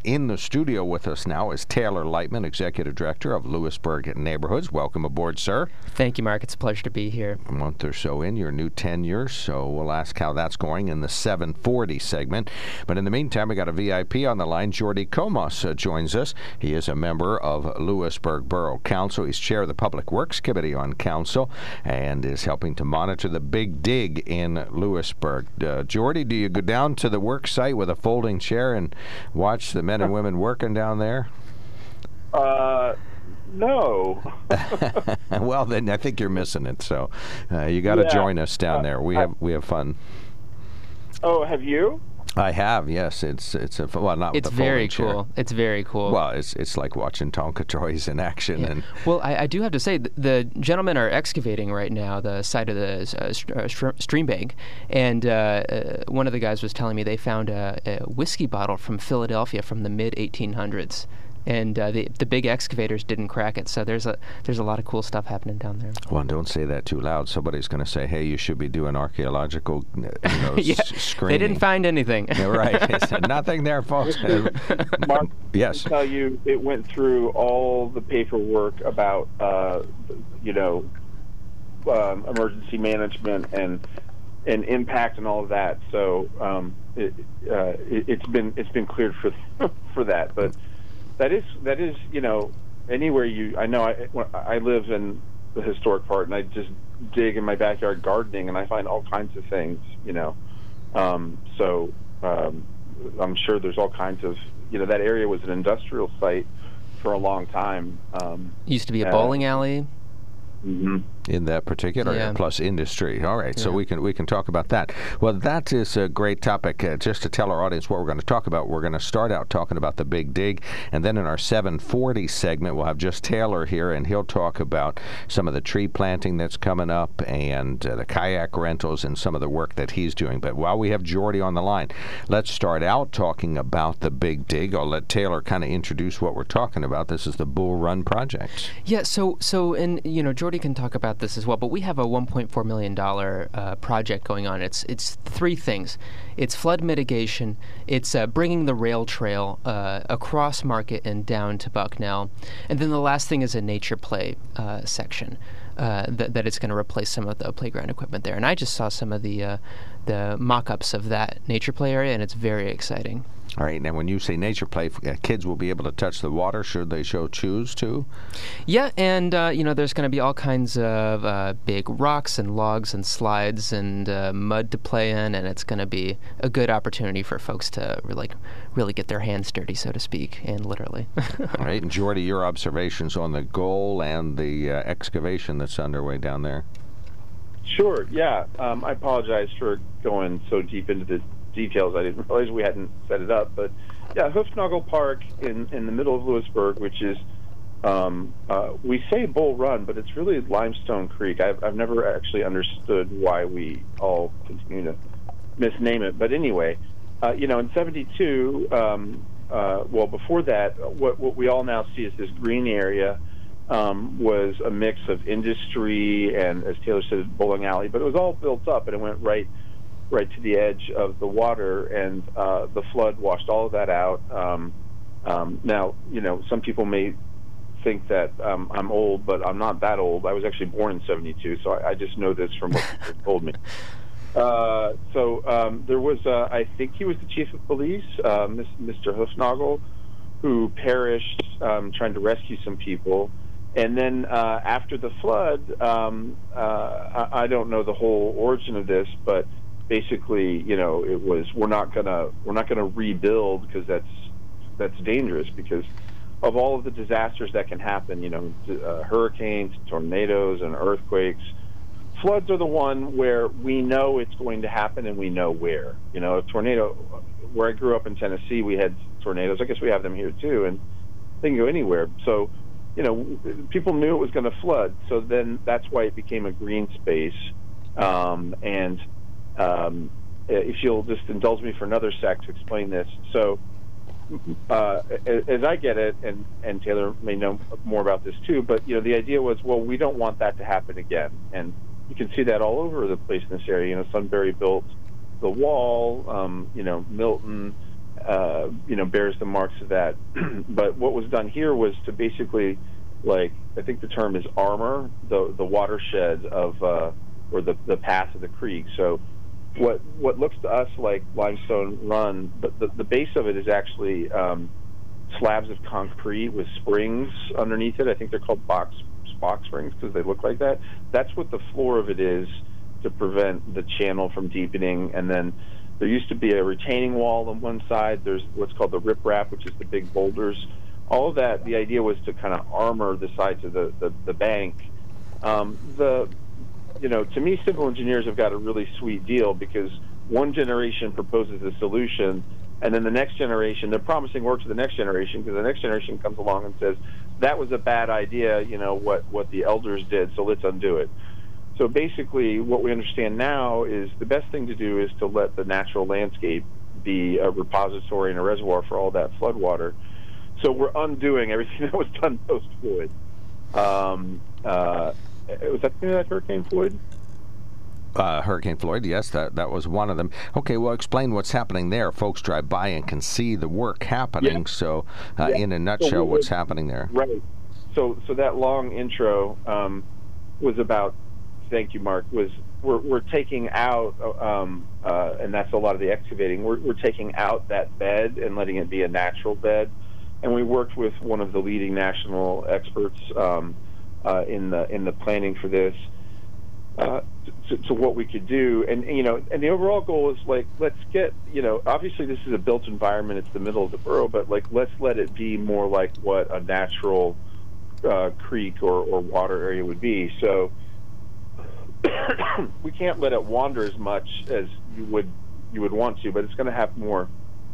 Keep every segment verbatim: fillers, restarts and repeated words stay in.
in the studio with us now is Taylor Lightman, Executive Director of Lewisburg Neighborhoods. Welcome aboard, sir. Thank you, Mark. It's a pleasure to be here. A month or so in your new tenure, so we'll ask how that's going in the seven forty segment. But in the meantime, we got a V I P on the line. Jordy Comas uh, joins us. He is a member of Lewisburg Borough Council. He's chair of the Public Works Committee on Council and is helping to monitor the Big Dig in Lewisburg. Uh, Jordy, do you go down to the work site with a folding chair and watch the men and women working down there? Uh, no. Well, then I think you're missing it. So uh, you got to yeah. join us down uh, there. We I, have we have fun. Oh, have you? I have, yes. It's it's a well, not It's with the very folding cool. chair. It's very cool. Well, it's it's like watching Tonka Toys in action. Yeah. And well, I, I do have to say, th- the gentlemen are excavating right now the site of the uh, st- uh, st- stream bank, and uh, uh, one of the guys was telling me they found a, a whiskey bottle from Philadelphia from the mid eighteen hundreds. And uh, the the big excavators didn't crack it, so there's a there's a lot of cool stuff happening down there. Well, don't say that too loud. Somebody's going to say, "Hey, you should be doing archaeological, you know, yeah, s- screening." They didn't find anything. Yeah, right. It's nothing there, folks. Mark, Yes. I can tell you, it went through all the paperwork about, uh, you know, um, emergency management and and impact and all of that. So um, it, uh, it, it's been it's been cleared for for that, but. That is, that is, you know, anywhere you, I know I, I live in the historic part, and I just dig in my backyard gardening, and I find all kinds of things, you know. Um, so um, I'm sure there's all kinds of, you know, that area was an industrial site for a long time. Um, Used to be a uh, bowling alley. Mm-hmm. In that particular Yeah. area, plus industry. All right, so Yeah. we can we can talk about that. Well, that is a great topic. Uh, just to tell our audience what we're going to talk about, we're going to start out talking about the Big Dig, and then in our seven forty segment, we'll have just Taylor here, and he'll talk about some of the tree planting that's coming up and uh, the kayak rentals and some of the work that he's doing. But while we have Jordy on the line, let's start out talking about the Big Dig. I'll let Taylor kind of introduce what we're talking about. This is the Bull Run project. Yeah, so so and you know Jordy can talk about this as well, but we have a one point four million dollar uh, project going on. It's it's three things. It's flood mitigation. It's uh, bringing the rail trail uh, across Market and down to Bucknell, and then the last thing is a nature play uh, section uh, that that it's going to replace some of the playground equipment there. And I just saw some of the uh, the mock-ups of that nature play area, and it's very exciting. All right, now when you say nature play, uh, kids will be able to touch the water should they so choose to? Yeah, and uh, you know, there's going to be all kinds of uh, big rocks and logs and slides and uh, mud to play in, and it's going to be a good opportunity for folks to really, really get their hands dirty, so to speak, and literally. All right, and Jordy, your observations on the goal and the uh, excavation that's underway down there? Sure, yeah. Um, I apologize for going so deep into the details. I didn't realize we hadn't set it up, but yeah, Hoofsnuggle Park in in the middle of Lewisburg, which is um, uh, we say Bull Run, but it's really Limestone Creek. I've I've never actually understood why we all continue to misname it. But anyway, uh, you know, in seventy-two, um, uh, well, before that, what what we all now see as this green area um, was a mix of industry and, as Taylor said, bowling alley, but it was all built up and it went right. right to the edge of the water, and uh, the flood washed all of that out. Um, um, now, you know, some people may think that um, I'm old, but I'm not that old. I was actually born in seventy-two, so I, I just know this from what people told me. Uh, so um, there was, uh, I think he was the chief of police, uh, Mister Hoofsnagel, who perished um, trying to rescue some people. And then uh, after the flood, um, uh, I, I don't know the whole origin of this, but basically, you know, it was we're not gonna we're not gonna rebuild because that's that's dangerous because of all of the disasters that can happen. You know, uh, hurricanes, tornadoes, and earthquakes. Floods are the one where we know it's going to happen and we know where. You know, a tornado. Where I grew up in Tennessee, we had tornadoes. I guess we have them here too, and they can go anywhere. So, you know, people knew it was going to flood. So then that's why it became a green space, um, and Um, if you'll just indulge me for another sec to explain this. So uh, as I get it, and, and Taylor may know more about this too, but you know, the idea was, well, we don't want that to happen again. And you can see that all over the place in this area. You know, Sunbury built the wall, um, you know, Milton, uh, you know, bears the marks of that. But what was done here was to basically, like, I think the term is armor the the watershed of uh, or the the path of the creek. So what what looks to us like Limestone Run, but the, the base of it is actually um, slabs of concrete with springs underneath it. I think they're called box box springs because they look like that. That's what the floor of it is, to prevent the channel from deepening. And then there used to be a retaining wall on one side. There's what's called the riprap, which is the big boulders. All of that, the idea was to kind of armor the sides of the, the, the bank. Um, the, you know, to me, civil engineers have got a really sweet deal, because one generation proposes a solution, and then the next generation, they're promising work to the next generation, because the next generation comes along and says, that was a bad idea, you know, what, what the elders did, so let's undo it. So basically, what we understand now is the best thing to do is to let the natural landscape be a repository and a reservoir for all that flood water. So we're undoing everything that was done post-Floyd. Um, uh, was that the that Hurricane Floyd? Uh, Hurricane Floyd, yes, that that was one of them. Okay, well, explain what's happening there. Folks drive by and can see the work happening. Yeah. So, uh, yeah. in a nutshell, so what's happening there? Right. So, so that long intro um, was about. Thank you, Mark. Was we're we're taking out, um, uh, and that's a lot of the excavating. We're we're taking out that bed and letting it be a natural bed. And we worked with one of the leading national experts um, uh, in the in the planning for this. Uh, to, to what we could do, and you know, and the overall goal is like, let's get, you know, obviously this is a built environment, it's the middle of the borough, but like, let's let it be more like what a natural uh, creek or, or water area would be. So we can't let it wander as much as you would you would want to, but it's going to have more,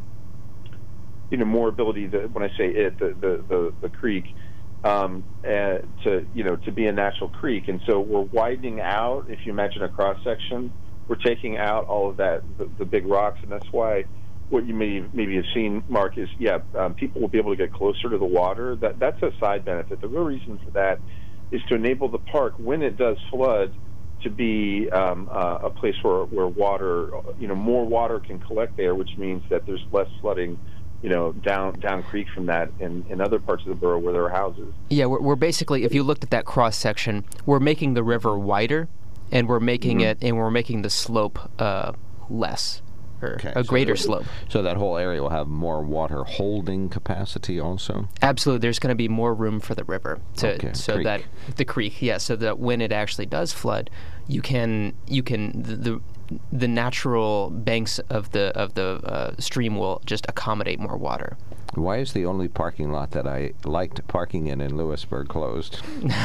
you know, more ability to, when I say it, the the the, the creek. Um, uh, to you know to be a natural creek, and so we're widening out. If you imagine a cross section, we're taking out all of that, the, the big rocks, and that's why what you may maybe have seen, Mark, is yeah, um, people will be able to get closer to the water. That that's a side benefit. The real reason for that is to enable the park, when it does flood, to be um, uh, a place where where water, you know, more water can collect there, which means that there's less flooding, you know, down down creek from that in, in other parts of the borough where there are houses. Yeah, we're, we're basically, if you looked at that cross section, we're making the river wider, and we're making mm-hmm. it, and we're making the slope uh, less, or okay, a greater so, slope. So that whole area will have more water holding capacity also? Absolutely. There's going to be more room for the river, to, okay, so creek. that the creek, yeah, so that when it actually does flood, you can you can the, the the natural banks of the of the uh, stream will just accommodate more water. Why is the only parking lot that I liked parking in in Lewisburg closed?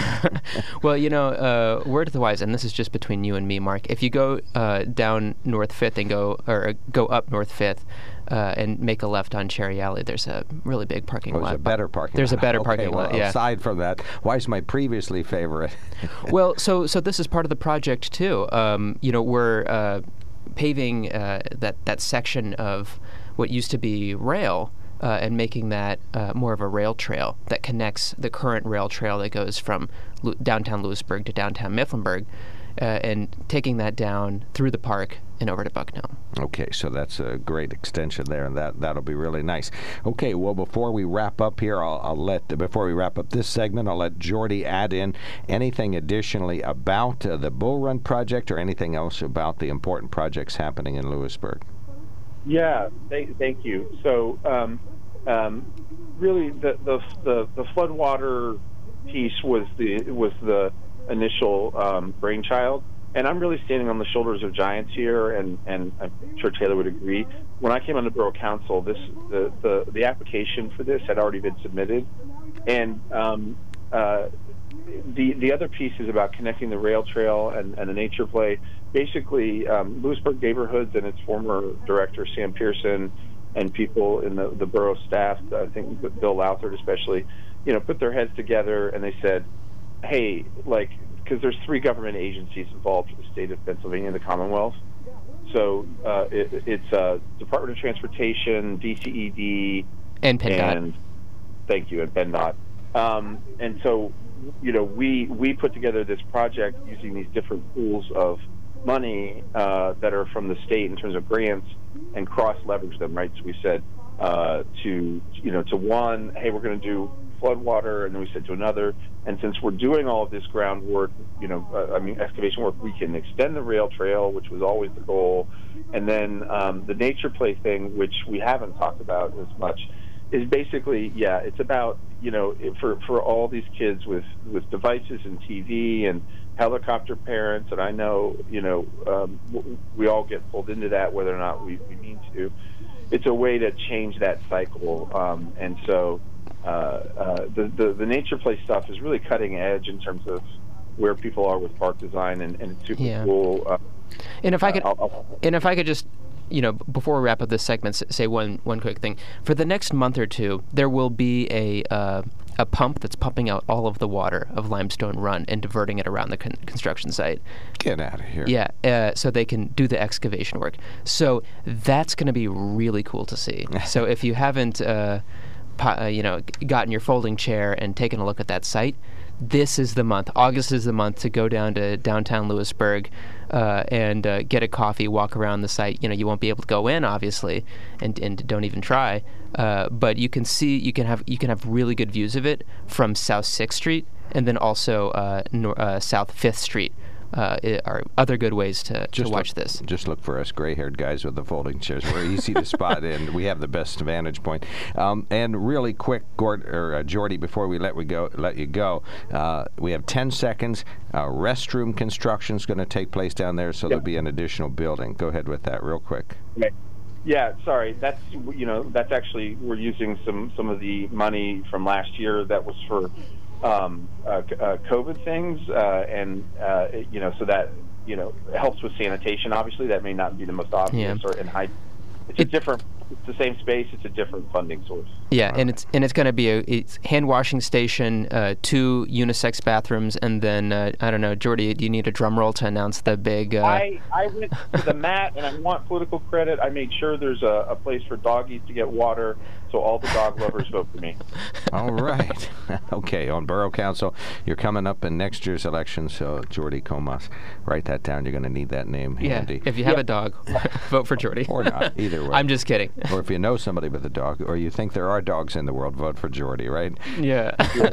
Well, you know, uh, word to the wise, and this is just between you and me, Mark. If you go uh, down North Fifth and go or go up North Fifth uh, and make a left on Cherry Alley, there's a really big parking oh, lot. There's a better parking there's lot. a better okay, parking well, lot. Yeah. Aside from that, why is my previously favorite? Well, so so this is part of the project too. Um, you know, we're uh, paving uh, that that section of what used to be rail. Uh, and making that uh, more of a rail trail that connects the current rail trail that goes from Lu- downtown Lewisburg to downtown Mifflinburg, uh, and taking that down through the park and over to Bucknell. Okay, so that's a great extension there, and that that'll be really nice. Okay, well, before we wrap up here, I'll, I'll let before we wrap up this segment, I'll let Jordy add in anything additionally about uh, the Bull Run project or anything else about the important projects happening in Lewisburg. Yeah, thank, thank you. So, um, um, really, the, the the the floodwater piece was the was the initial um, brainchild, and I'm really standing on the shoulders of giants here, and, and I'm sure Taylor would agree. When I came on the Borough Council, this the, the, the application for this had already been submitted, and um, uh, the the other piece is about connecting the rail trail and, and the nature play. Basically, um, Lewisburg Neighborhoods and its former director, Sam Pearson, and people in the, the borough staff, I think Bill Louthert especially, you know, put their heads together and they said, hey, like, because there's three government agencies involved for the state of Pennsylvania and the Commonwealth. So uh, it, it's uh, Department of Transportation, D C E D, and PennDOT. And, thank you, and PennDOT. Um, and so, you know, we, we put together this project using these different pools of money uh, that are from the state in terms of grants and cross-leverage them, right? So we said, uh, to you know to one, hey, we're going to do floodwater, and then we said to another. And since we're doing all of this groundwork, you know, uh, I mean, excavation work, we can extend the rail trail, which was always the goal. And then um, the nature play thing, which we haven't talked about as much, is basically, yeah, it's about, you know, for, for all these kids with, with devices and T V and helicopter parents, and I know, you know, um, we all get pulled into that, whether or not we, we mean to. It's a way to change that cycle. Um, and so uh, uh, the, the, the nature play stuff is really cutting edge in terms of where people are with park design, and, and it's super yeah. cool. Uh, and if I could, I'll, I'll, and if I could just, you know, before we wrap up this segment, say one one quick thing. For the next month or two, there will be a uh, a pump that's pumping out all of the water of Limestone Run and diverting it around the con- construction site. Get out of here. Yeah, uh, so they can do the excavation work. So that's going to be really cool to see. So if you haven't, uh, po- uh, you know, gotten your folding chair and taken a look at that site, this is the month. August is the month to go down to downtown Lewisburg uh, and uh, get a coffee, walk around the site. You know, you won't be able to go in, obviously, and and don't even try. Uh, but you can see, you can have you can have really good views of it from South Sixth Street, and then also uh, nor- uh, South Fifth Street. Uh, are other good ways to, to watch look, this. Just look for us gray-haired guys with the folding chairs. We're easy to spot, and we have the best vantage point. Um, and really quick, Gord, or uh, Jordy, before we let we go, let you go, uh, we have ten seconds. Uh, restroom construction is going to take place down there, so yep. there'll be an additional building. Go ahead with that, real quick. Okay. Yeah, sorry. That's you know that's actually we're using some some of the money from last year that was for. Um, uh, uh, COVID things, uh, and uh, it, you know, so that you know it helps with sanitation. Obviously, that may not be the most obvious, yeah. or in high. It's it, a different. It's the same space. It's a different funding source. Yeah, and it's and it's going to be a it's hand washing station, uh, two unisex bathrooms, and then uh, I don't know, Jordy, do you need a drum roll to announce the big? Uh... I I went to the mat, and I want political credit. I made sure there's a, a place for doggies to get water, so all the dog lovers vote for me. All right. Okay, on Borough Council, you're coming up in next year's election, so Jordy Comas, write that down. You're going to need that name handy. Yeah, if you have yeah. a dog, vote for Jordy. Or not, either way. I'm just kidding. Or if you know somebody with a dog, or you think there are dogs in the world, vote for Jordy, right? Yeah.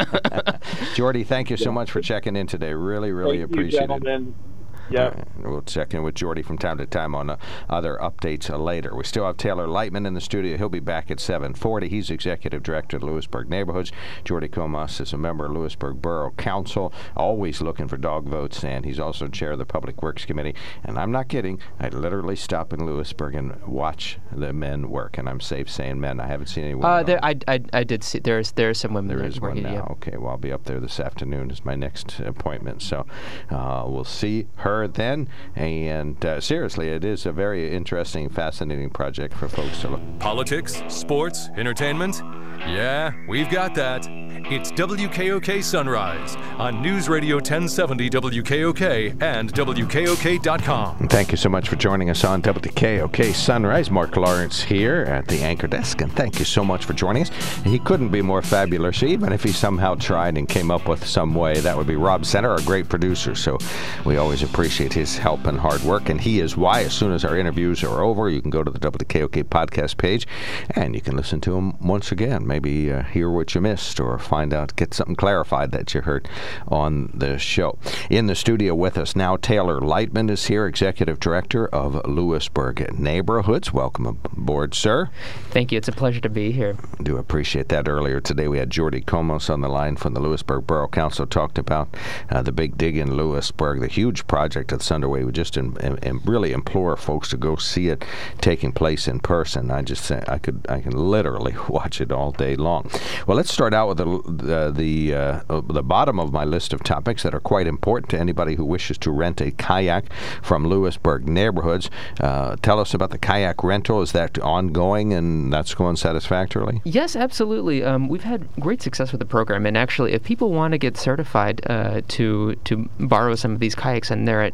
Jordy, thank you so much for checking in today. Really, really thank appreciate you, gentlemen. it. Yeah. Right. We'll check in with Jordy from time to time on uh, other updates uh, later. We still have Taylor Lightman in the studio. He'll be back at seven forty. He's Executive Director of the Lewisburg Neighborhoods. Jordy Comas is a member of Lewisburg Borough Council, always looking for dog votes, and he's also chair of the Public Works Committee. And I'm not kidding. I literally stop in Lewisburg and watch the men work, and I'm safe saying men. I haven't seen any women. Uh, there, I, I, I did see. There's there's some women there is working. One now. Yeah. Okay, well, I'll be up there this afternoon. Is my next appointment. So uh, we'll see her then. And uh, seriously, it is a very interesting, fascinating project for folks to look. Politics, sports, entertainment? Yeah, we've got that. It's W K O K Sunrise on News Radio ten seventy W K O K and W K O K dot com. And thank you so much for joining us on W K O K Sunrise. Mark Lawrence here at the anchor desk, and thank you so much for joining us. He couldn't be more fabulous, even if he somehow tried and came up with some way. That would be Rob Center, our great producer. So we always appreciate his help and hard work, and he is why, as soon as our interviews are over, you can go to the W K O K podcast page, and you can listen to them once again. Maybe uh, hear what you missed, or find out, get something clarified that you heard on the show. In the studio with us now, Taylor Lightman is here, Executive Director of Lewisburg Neighborhoods. Welcome aboard, sir. Thank you. It's a pleasure to be here. I do appreciate that. Earlier today, we had Jordy Comas on the line from the Lewisburg Borough Council, talked about uh, the big dig in Lewisburg, the huge project that's underway. We just in, in, in really implore folks to go see it taking place in person. I just say I could I can literally watch it all day long. Well, let's start out with the the the, uh, the bottom of my list of topics that are quite important to anybody who wishes to rent a kayak from Lewisburg Neighborhoods. Uh, tell us about the kayak rental. Is that ongoing and that's going satisfactorily? Yes, absolutely. Um, we've had great success with the program, and actually, if people want to get certified uh, to to borrow some of these kayaks, and they're at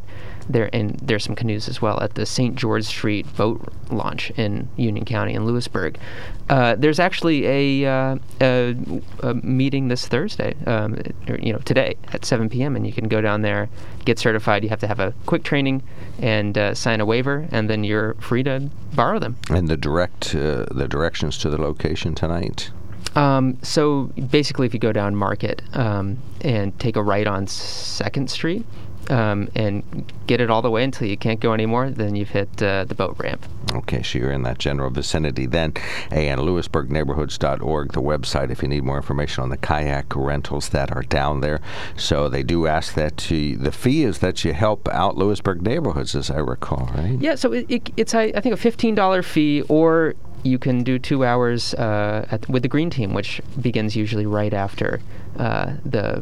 there and there's some canoes as well at the Saint George Street boat launch in Union County in Lewisburg. Uh, there's actually a, uh, a, a meeting this Thursday, um, or, you know, today at seven p.m. and you can go down there, get certified. You have to have a quick training and uh, sign a waiver, and then you're free to borrow them. And the direct, uh, the directions to the location tonight? Um, so basically, if you go down Market um, and take a right on Second Street um, and get it all the way until you can't go anymore, then you've hit uh, the boat ramp. Okay, so you're in that general vicinity then. And Lewisburg Neighborhoods dot org, the website, if you need more information on the kayak rentals that are down there. So they do ask that you, the fee is that you help out Lewisburg Neighborhoods, as I recall, right? Yeah, so it, it, it's, I, I think, a fifteen dollars fee, or you can do two hours uh, at, with the Green Team, which begins usually right after uh, the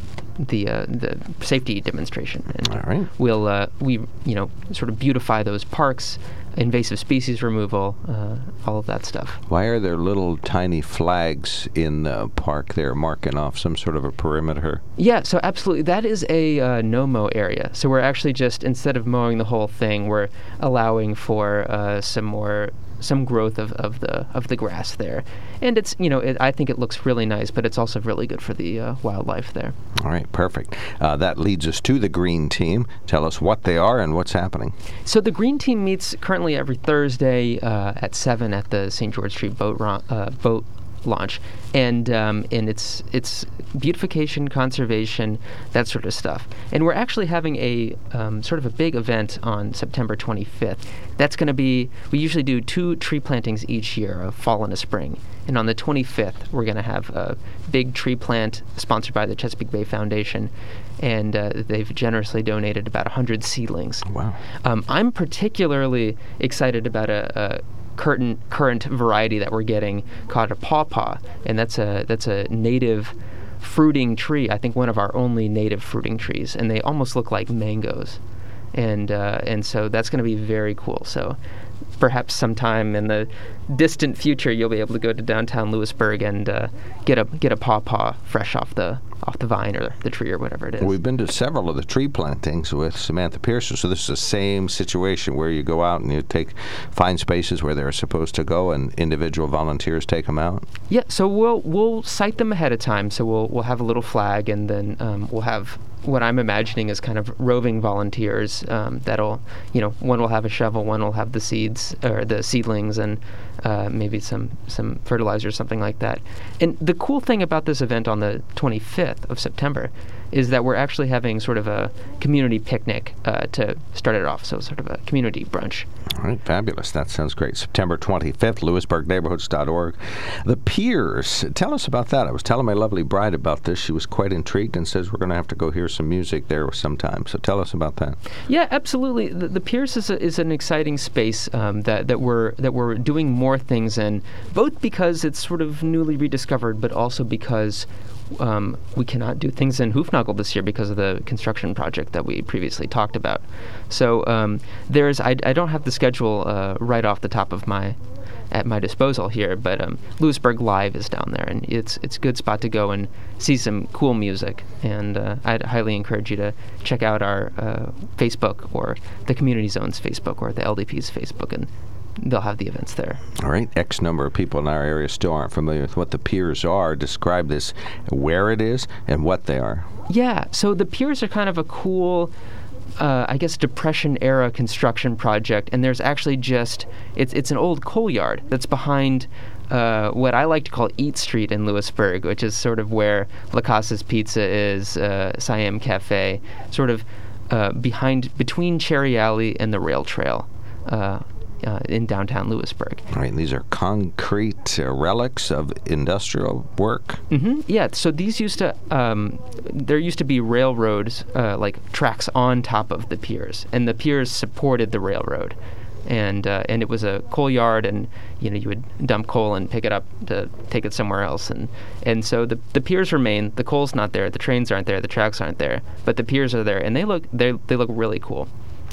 the uh, the safety demonstration. And all right. We'll uh, we you know sort of beautify those parks, invasive species removal, uh, all of that stuff. Why are there little tiny flags in the park there marking off some sort of a perimeter? Yeah, so absolutely. That is a uh, no-mow area. So we're actually just, instead of mowing the whole thing, we're allowing for uh, some more some growth of, of the of the grass there. And it's, you know, it, I think it looks really nice, but it's also really good for the uh, wildlife there. All right, perfect. Uh, that leads us to the Green Team. Tell us what they are and what's happening. So the Green Team meets currently every Thursday uh, at seven at the Saint George Street boat ro- uh, boat launch, and um, and it's it's beautification, conservation, that sort of stuff. And we're actually having a um, sort of a big event on September twenty-fifth. That's going to be, we usually do two tree plantings each year, a fall and a spring. And on the twenty-fifth, we're going to have a big tree plant sponsored by the Chesapeake Bay Foundation, and uh, they've generously donated about one hundred seedlings. Wow. Um, I'm particularly excited about a, a current current variety that we're getting called a pawpaw, and that's a that's a native fruiting tree. I think one of our only native fruiting trees, and they almost look like mangoes, and uh, and so that's going to be very cool. So perhaps sometime in the distant future, you'll be able to go to downtown Lewisburg and uh, get a get a pawpaw fresh off the off the vine or the tree or whatever it is. Well, we've been to several of the tree plantings with Samantha Pearson, so this is the same situation where you go out and you take find spaces where they're supposed to go, and individual volunteers take them out. Yeah, so we'll we'll site them ahead of time. So we'll we'll have a little flag, and then um, we'll have what I'm imagining is kind of roving volunteers um, that'll, you know, one will have a shovel, one will have the seeds or the seedlings, and uh, maybe some some fertilizer or something like that. And the cool thing about this event on the twenty-fifth of September is that we're actually having sort of a community picnic uh, to start it off, so sort of a community brunch. All right, fabulous. That sounds great. September twenty-fifth, Lewisburg Neighborhoods dot org. The Piers, tell us about that. I was telling my lovely bride about this. She was quite intrigued and says we're going to have to go hear some music there sometime. So tell us about that. Yeah, absolutely. The, the Piers is, a, is an exciting space um, that, that we're that we're doing more things in, both because it's sort of newly rediscovered, but also because Um, we cannot do things in Hoofnagle this year because of the construction project that we previously talked about. So um, there's, I, I don't have the schedule uh, right off the top of my, at my disposal here, but um, Lewisburg Live is down there, and it's it's a good spot to go and see some cool music. And uh, I'd highly encourage you to check out our uh, Facebook or the Community Zone's Facebook or the L D P's Facebook, and they'll have the events there. All right. X number of people in our area still aren't familiar with what the Piers are. Describe this, where it is, and what they are. Yeah. So the Piers are kind of a cool, uh, I guess, Depression-era construction project, and there's actually just, it's it's an old coal yard that's behind uh, what I like to call Eat Street in Lewisburg, which is sort of where La Casa's Pizza is, uh, Siam Cafe, sort of uh, behind, between Cherry Alley and the rail trail. Uh, Uh, in downtown Lewisburg. All right, and these are concrete uh, relics of industrial work? Mm-hmm. Yeah, so these used to, um, there used to be railroads, uh, like tracks on top of the piers, and the piers supported the railroad. And uh, and it was a coal yard, and you know you would dump coal and pick it up to take it somewhere else, and and so the the piers remain. The coal's not there, the trains aren't there, the tracks aren't there, but the piers are there, and they look they they look really cool.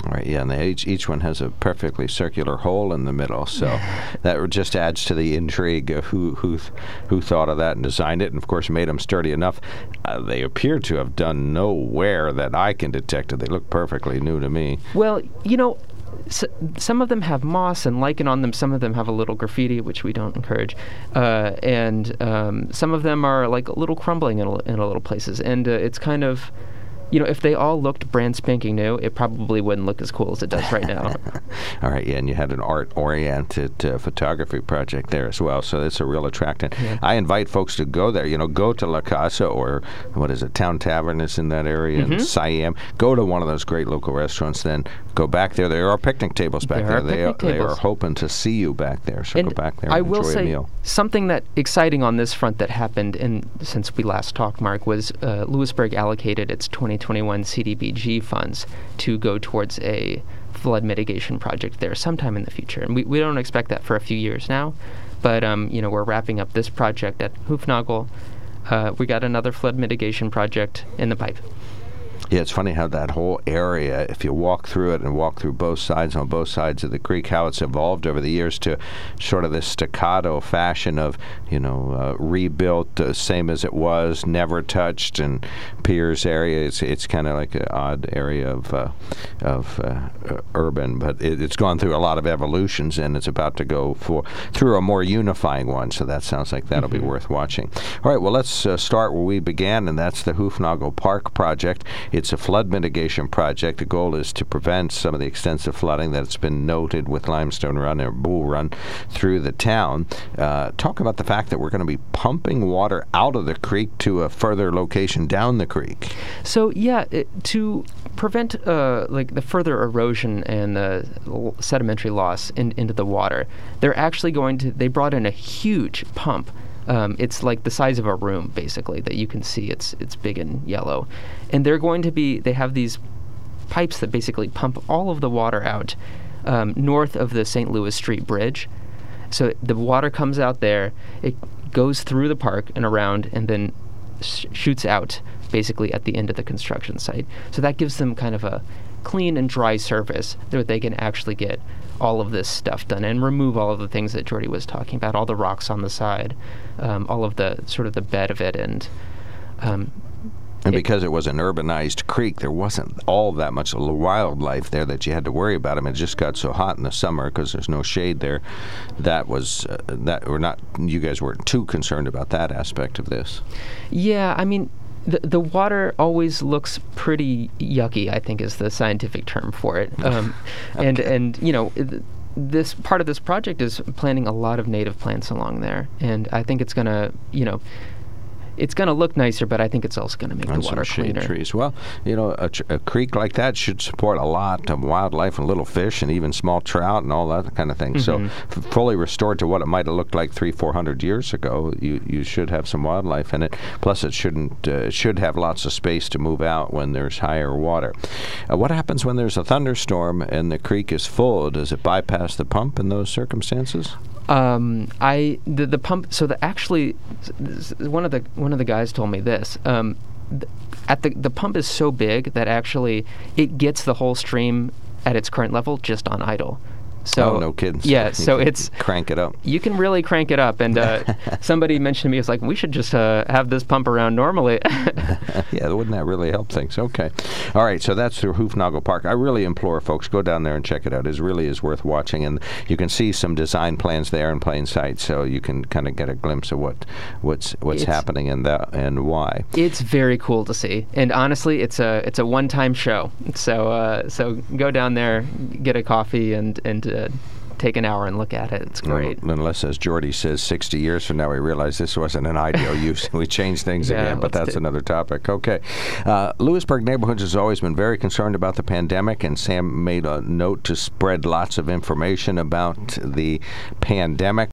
All right, yeah, and they, each, each one has a perfectly circular hole in the middle, so that just adds to the intrigue of who who who thought of that and designed it, and of course made them sturdy enough. Uh, they appear to have done no wear that I can detect. They look perfectly new to me. Well, you know, S- some of them have moss and lichen on them. Some of them have a little graffiti, which we don't encourage. Uh, and um, some of them are like a little crumbling in a, in a little places. And uh, it's kind of, you know, if they all looked brand spanking new, it probably wouldn't look as cool as it does right now. All right, yeah, and you had an art-oriented uh, photography project there as well, so it's a real attractant. Yeah. I invite folks to go there. You know, go to La Casa, or what is it, Town Tavern is in that area, mm-hmm. in Siam. Go to one of those great local restaurants, then go back there. There are picnic tables back there. there. They are, tables. they are hoping to see you back there, so and go back there and I enjoy will say a meal. Something that exciting on this front that happened in, since we last talked, Mark, was uh, Lewisburg allocated its twenty twenty-one C D B G funds to go towards a flood mitigation project there sometime in the future. And we, we don't expect that for a few years now, but um, you know, we're wrapping up this project at Hoofnagel. Uh, we got another flood mitigation project in the pipe. Yeah, it's funny how that whole area, if you walk through it and walk through both sides, on both sides of the creek, how it's evolved over the years to sort of this staccato fashion of, you know, uh, rebuilt, uh, same as it was, never touched, and Piers area, it's it's kind of like an odd area of uh, of uh, uh, urban, but it, it's gone through a lot of evolutions, and it's about to go for through a more unifying one, so that sounds like that'll mm-hmm. be worth watching. All right, well, let's uh, start where we began, and that's the Hoofnagel Park project. It's a flood mitigation project. The goal is to prevent some of the extensive flooding that's been noted with Limestone Run or Bull Run through the town. Uh, talk about the fact that we're going to be pumping water out of the creek to a further location down the creek. So, yeah, it, to prevent uh, like the further erosion and the l- sedimentary loss in, into the water, they're actually going to, they brought in a huge pump. Um, it's like the size of a room, basically, that you can see. It's it's big and yellow. And they're going to be, they have these pipes that basically pump all of the water out um, north of the Saint Louis Street Bridge. So the water comes out there, it goes through the park and around, and then sh- shoots out basically at the end of the construction site. So that gives them kind of a clean and dry surface that they can actually get all of this stuff done and remove all of the things that Jordy was talking about, all the rocks on the side, um, all of the sort of the bed of it. And um, and because it, it was an urbanized creek, there wasn't all that much wildlife there that you had to worry about. I mean, it just got so hot in the summer because there's no shade there. That was, uh, that we're not, you guys weren't too concerned about that aspect of this. Yeah, I mean, The the water always looks pretty yucky, I think is the scientific term for it. Um, okay. And, and you know, th- this part of this project is planting a lot of native plants along there. And I think it's going to, you know, it's going to look nicer, but I think it's also going to make and the water some shade cleaner. Trees. Well, you know, a, tr- a creek like that should support a lot of wildlife and little fish and even small trout and all that kind of thing. Mm-hmm. So, f- fully restored to what it might have looked like three, four hundred years ago, you you should have some wildlife in it. Plus, it shouldn't uh, it should have lots of space to move out when there's higher water. Uh, what happens when there's a thunderstorm and the creek is full? Does it bypass the pump in those circumstances? Um, I the the pump. So the actually, one of the one of the guys told me this. Um, th- at the the pump is so big that actually it gets the whole stream at its current level just on idle. So oh, no kidding. Yeah, so it's crank it up. You can really crank it up, and uh, somebody mentioned to me, it's like we should just uh, have this pump around normally. Yeah, wouldn't that really help things? Okay, all right. So that's through Hoofnagel Park. I really implore folks, go down there and check it out. It really is worth watching, and you can see some design plans there in plain sight, so you can kind of get a glimpse of what what's what's it's, happening and that and why. It's very cool to see, and honestly, it's a it's a one-time show. So uh, so go down there, get a coffee, and and Uh, take an hour and look at it. It's great. Well, unless, as Jordy says, sixty years from now we realize this wasn't an ideal use. We changed things yeah, again, but that's do. another topic. Okay. Uh, Lewisburg Neighborhoods has always been very concerned about the pandemic, and Sam made a note to spread lots of information about the pandemic.